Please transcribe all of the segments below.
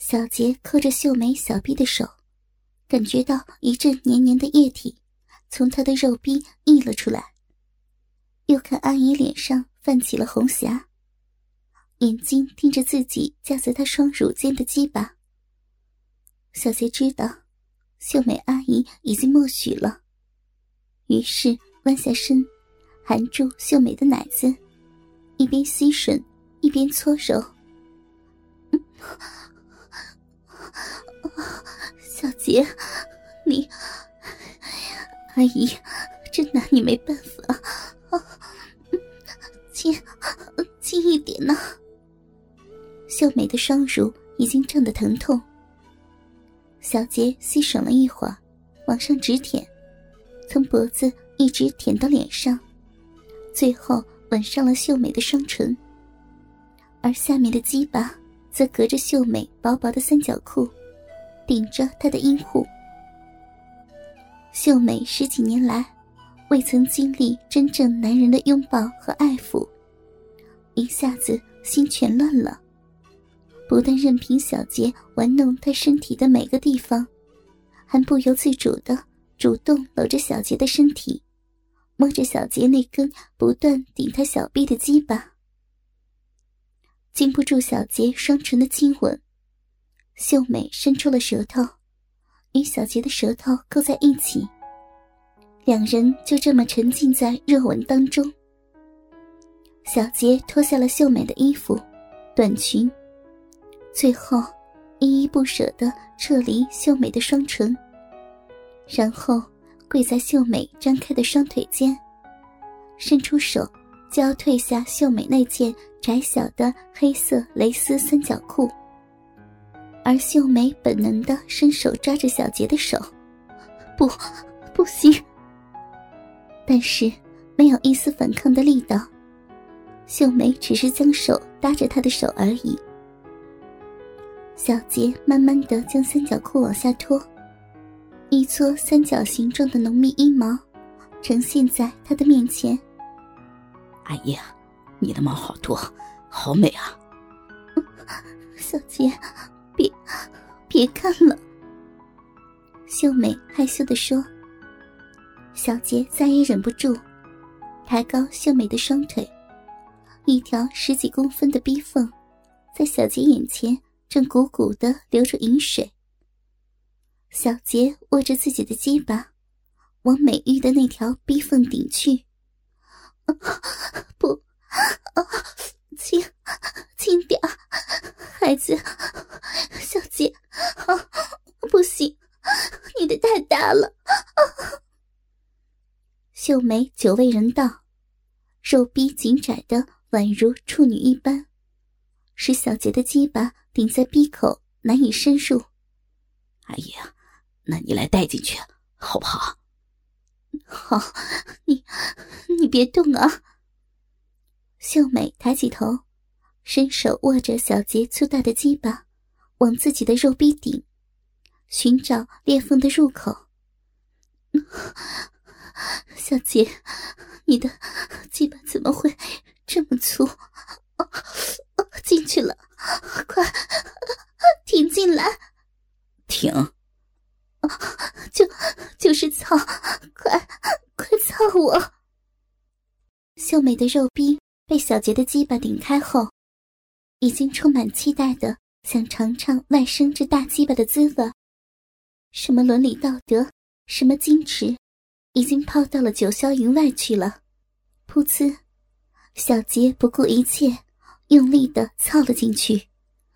小杰扣着秀美小臂的手，感觉到一阵黏黏的液体从她的肉壁溢了出来。又看阿姨脸上泛起了红霞，眼睛盯着自己架在她双乳间的鸡巴。小杰知道秀美阿姨已经默许了，于是弯下身含住秀美的奶子，一边吸吮一边搓揉。小杰，你阿姨真拿你没办法啊！轻一点呢。秀美的双乳已经胀得疼痛，小杰吸吮了一会儿，往上直舔，从脖子一直舔到脸上，最后吻上了秀美的双唇，而下面的鸡巴则隔着秀美薄薄的三角裤，顶着她的阴户。秀美10几年来未曾经历真正男人的拥抱和爱抚，一下子心全乱了，不但任凭小杰玩弄她身体的每个地方，还不由自主地主动搂着小杰的身体，摸着小杰那根不断顶他小臂的鸡巴。经不住小杰双唇的亲吻，秀美伸出了舌头，与小杰的舌头勾在一起，两人就这么沉浸在热吻当中。小杰脱下了秀美的衣服、短裙，最后依依不舍地撤离秀美的双唇，然后跪在秀美张开的双腿间，伸出手就要褪下秀美那件窄小的黑色蕾丝三角裤，而秀美本能地伸手抓着小杰的手，不行，但是没有一丝反抗的力道，秀美只是将手搭着他的手而已。小杰慢慢地将三角裤往下脱，一撮三角形状的浓密阴毛呈现在他的面前。 阿姨，你的毛好多，好美啊！ 小杰，别看了。秀美害羞地说。小杰再也忍不住，抬高秀美的双腿，一条10几公分的逼缝在小杰眼前正鼓鼓地流着饮水。小杰握着自己的鸡巴往美玉的那条逼缝顶去。不，轻点，孩子，小杰，不行，你的太大了。秀美久未人道，肉逼紧窄的宛如处女一般，使小杰的鸡巴顶在逼口难以深入。 阿姨，那你来带进去好不好？ 好，你别动啊。秀美抬起头，伸手握着小杰粗大的鸡巴往自己的肉壁顶，寻找裂缝的入口。小杰，你的鸡巴怎么会这么粗？进去了，快停进来。 停。 就是操，快操我。秀美的肉壁被小杰的鸡巴顶开后，已经充满期待的想尝尝外甥这大鸡巴的滋味。什么伦理道德，什么矜持，已经抛到了九霄云外去了。噗呲，小杰不顾一切用力地操了进去。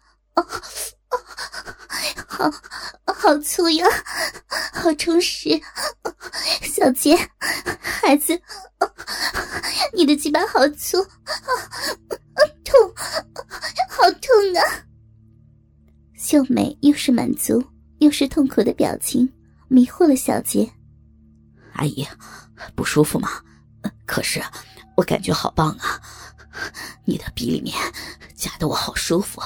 好粗呀，好充实。小杰，孩子，你的鸡巴好粗，痛，好痛啊。秀美又是满足又是痛苦的表情迷惑了小杰。 阿姨，不舒服吗？可是我感觉好棒啊，你的鼻里面夹得我好舒服。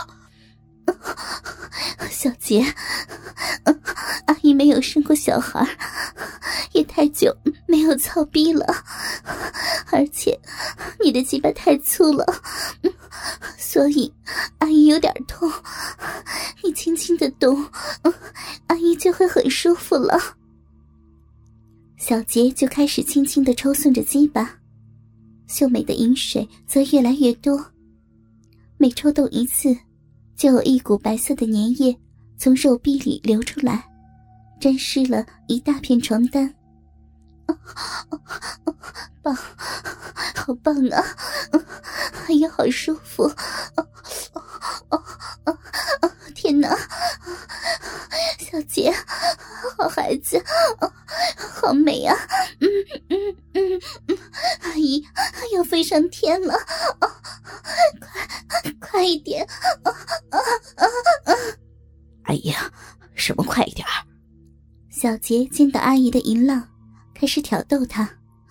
小杰，阿姨没有生过小孩，也太久没有操逼了，而且你的鸡巴太粗了，所以阿姨有点痛，你轻轻的动，阿姨就会很舒服了。小杰就开始轻轻地抽送着鸡巴，秀美的饮水则越来越多，每抽动一次，就有一股白色的粘液从肉壁里流出来，沾湿了一大片床单。棒，好棒啊！哎呀，好舒服！天哪，小杰，好孩子，好美啊！阿姨要飞上天了，快一点！ 哎呀，什么快一点？ 小杰见到阿姨的淫浪，开始挑逗她，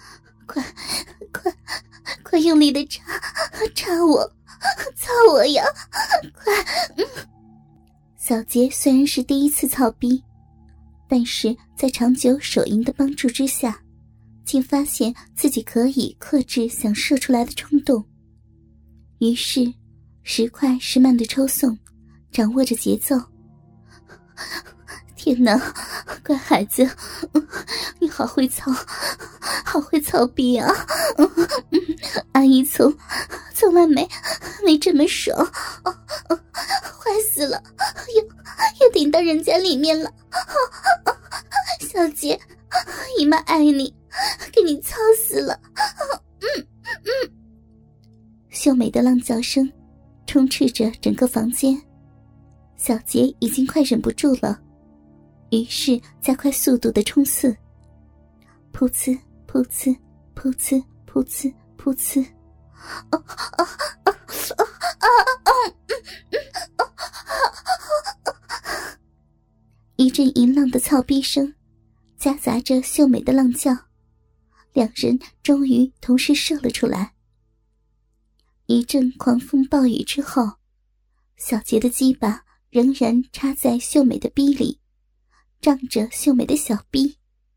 快用力的插我，操我呀！快！小杰虽然是第一次操逼，但是在长久手淫的帮助之下，竟发现自己可以克制想射出来的冲动，于是时快时慢的抽送，掌握着节奏。天哪，乖孩子，你好会操，好会操逼啊！阿姨从来没这么爽，坏死了，又顶到人家里面了。小杰，姨妈爱你，给你操死了。秀美的浪叫声充斥着整个房间，小杰已经快忍不住了，于是加快速度的冲刺，噗呲噗呲噗呲噗呲噗呲，一阵淫浪的操逼声夹杂着秀美的浪叫，两人终于同时射了出来。一阵狂风暴雨之后，小杰的鸡巴仍然插在秀美的逼里，仗着秀美的小逼。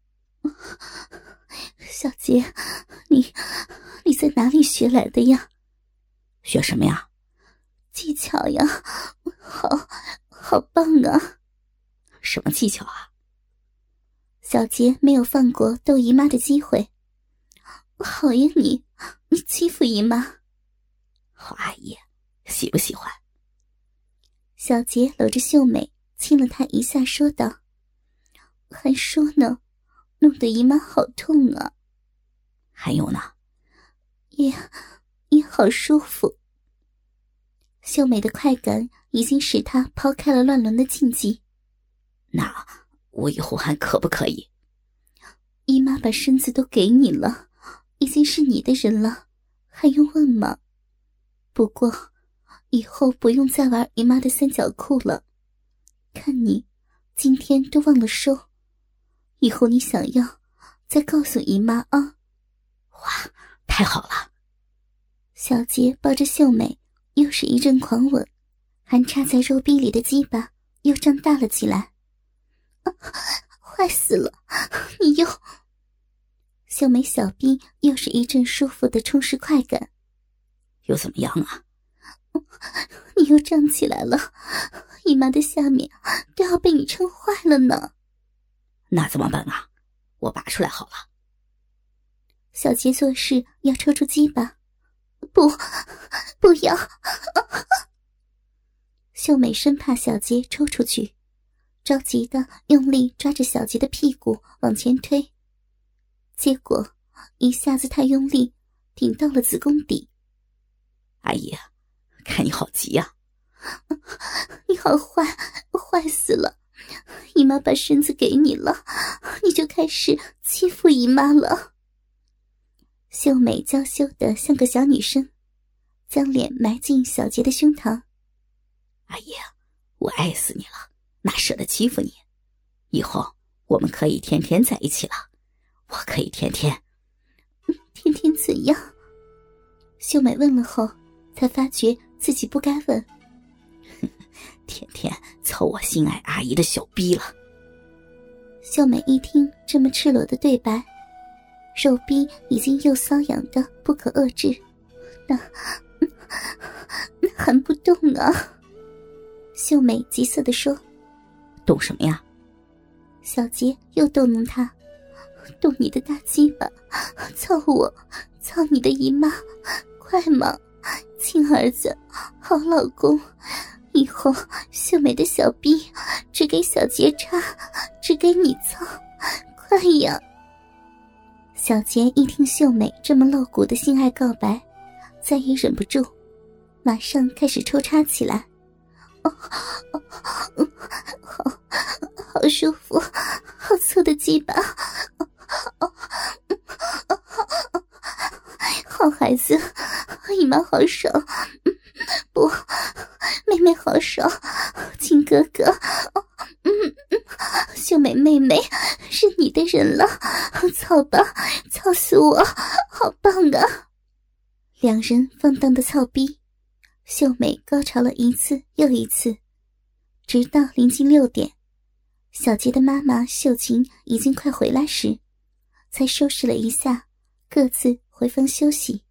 小杰，你在哪里学来的呀？ 学什么呀？ 技巧呀，好棒啊！ 什么技巧啊？ 小杰没有放过逗姨妈的机会。好呀，你欺负姨妈。 好阿姨，喜不喜欢？ 小杰搂着秀美亲了她一下，说道：还说呢，弄得姨妈好痛啊。 还有呢？ 也好舒服。秀美的快感已经使她抛开了乱伦的禁忌。 那我以后还可不可以？ 姨妈把身子都给你了，已经是你的人了，还用问吗？不过以后不用再玩姨妈的三角裤了，看你今天都忘了收，以后你想要再告诉姨妈啊。 哇，太好了！ 小杰抱着秀美又是一阵狂吻，还插在肉壁里的鸡巴又胀大了起来。坏死了，你又……秀美小臂又是一阵舒服的充实快感。 又怎么样啊？ 你又胀起来了，姨妈的下面都要被你撑坏了呢。 那怎么办啊？我拔出来好了。 小杰做事要抽出鸡巴。不要！秀美生怕小杰抽出去，着急的用力抓着小杰的屁股往前推，结果一下子太用力，顶到了子宫底。 阿姨，看你好急呀！ 你好坏死了！姨妈把身子给你了，你就开始欺负姨妈了。秀美娇羞的像个小女生，将脸埋进小杰的胸膛。 阿姨，我爱死你了，哪舍得欺负你？以后我们可以天天在一起了，我可以天天怎样？秀美问了后，才发觉自己不该问。 天天操我心爱阿姨的小逼了。 秀美一听这么赤裸的对白，肉逼已经又瘙痒的不可遏制，那含不动啊。 秀美急色地说： 动什么呀？ 小杰又逗弄她：动你的大鸡巴，操我，操你的姨妈，快嘛，亲儿子，好老公，以后秀美的小逼只给小杰插，只给你操，快呀！小杰一听秀美这么露骨的性爱告白，再也忍不住，马上开始抽插起来。好舒服，好粗的鸡巴，好孩子，姨妈好爽，不，妹妹好爽，亲哥哥，秀美妹妹是你的人了，操吧，操死我，好棒啊！两人放荡的操逼，秀美高潮了一次又一次，直到临近6点，小杰的妈妈秀琴已经快回来时，才收拾了一下，各自回房休息。